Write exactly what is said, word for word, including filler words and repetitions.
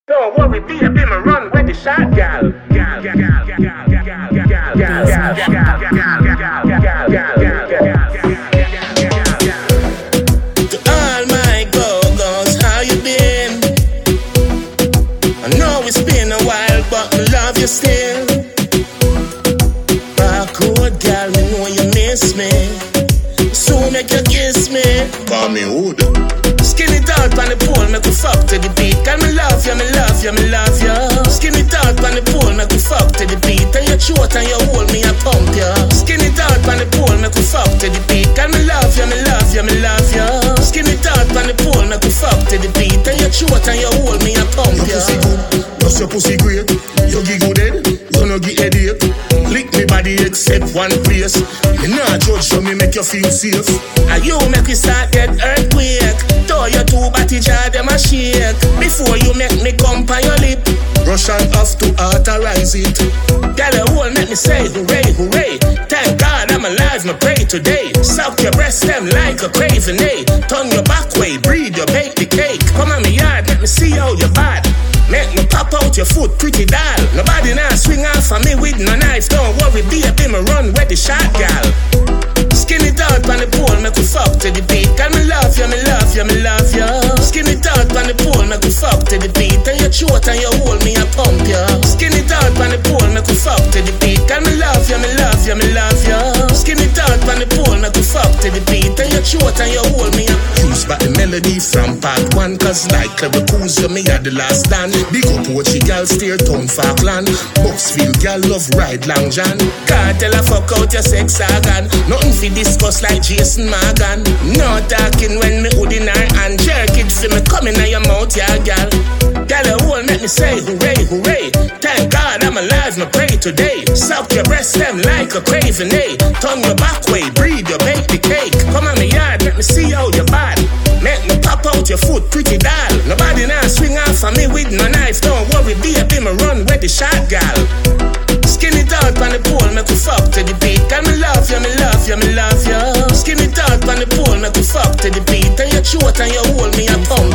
Don't worry, baby, me run where the shot gal. Gal, gal, gal, gal, gal, gal, gal, gal, gal, gal, gal, gal, gal, gal. To all my go-go's, how you been? I know it's been a while, but I love you still. Backward gal, me know you miss me. So make you kiss me. Call me Hood. Skin it out on the pole, make we fuck to the beat. Can me love you, me love you, me love you. Skin it out on the pole, make we fuck to the beat. And your throat and your hole, me a pump you. Skin it out on the pole, make we fuck to the beat. Can me love you, me love you, me love you. Skin it out on the pole, make we fuck to the beat. And your throat and your hole, me a pump you. Your pussy good, plus your pussy great. You giggle dead, you no give headache. Lick me body except one place. You not judge, so me make you feel safe. And you make me start get earthquake. Throw your two body jar, them a shake. Before you make me come by your lip. Russian have to authorize it. Girl, a hole make me say hooray, hooray. Thank God I'm alive, me pray today. Suck your breast them like a craving, eh. Turn your back way, breathe your bake the cake. Come on me yard, let me see how you bad. Make me pop out your foot, pretty doll. Nobody now swing off on me with no knife. Don't worry, baby, me run where the shot gal. Skin it out on the pole, make we fuck to the beat. Can me love you, me love you, me love you. Skin it out on the pole, make we fuck to the beat. And your throat and your hole, me a pump you. Skin it out on the pole, make we fuck to the beat. Can me love you, me love you, me love you. Skin it out on the pole, make we fuck to the beat. And your throat and your hole, me a Use back the melody from part one. Cause like Clever me had the last stand. Big up what she gal steer town Falkland. Boxfield gal love ride Long John. Can't tell her fuck out your sex organ. Nothing fi discuss like Jason Morgan. No talking when me hood in her and jerk it fi me coming on your mouth, yeah, gal. Gal a hole make me say hooray, hooray. Thank God I'm alive, me pray today. Suck your breast them like a craving, eh. Turn your back way, breathe your bake the cake. Come on me yard, let me see how you bad. Make me pop out your foot, pretty doll. Nobody now swing off on me with no knife. Don't worry, baby, me run where the shot gal. Skin it out on the pole, make we fuck to the beat. Can me love you, me love you, me love you. Skin it out on the pole, make we fuck to the beat. And your throat and your hole, me a pump